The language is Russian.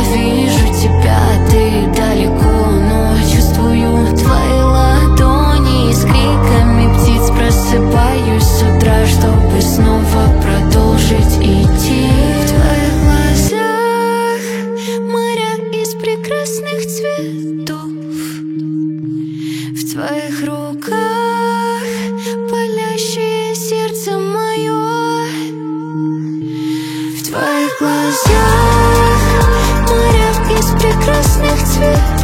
вижу тебя, ты далеко, но чувствую твои ладони. И с криками птиц просыпаюсь с утра, чтобы снова продолжить идти. В твоих глазах моря из прекрасных цветов, в твоих руках палящее сердце мое. В твоих глазах моря из прекрасных цветов,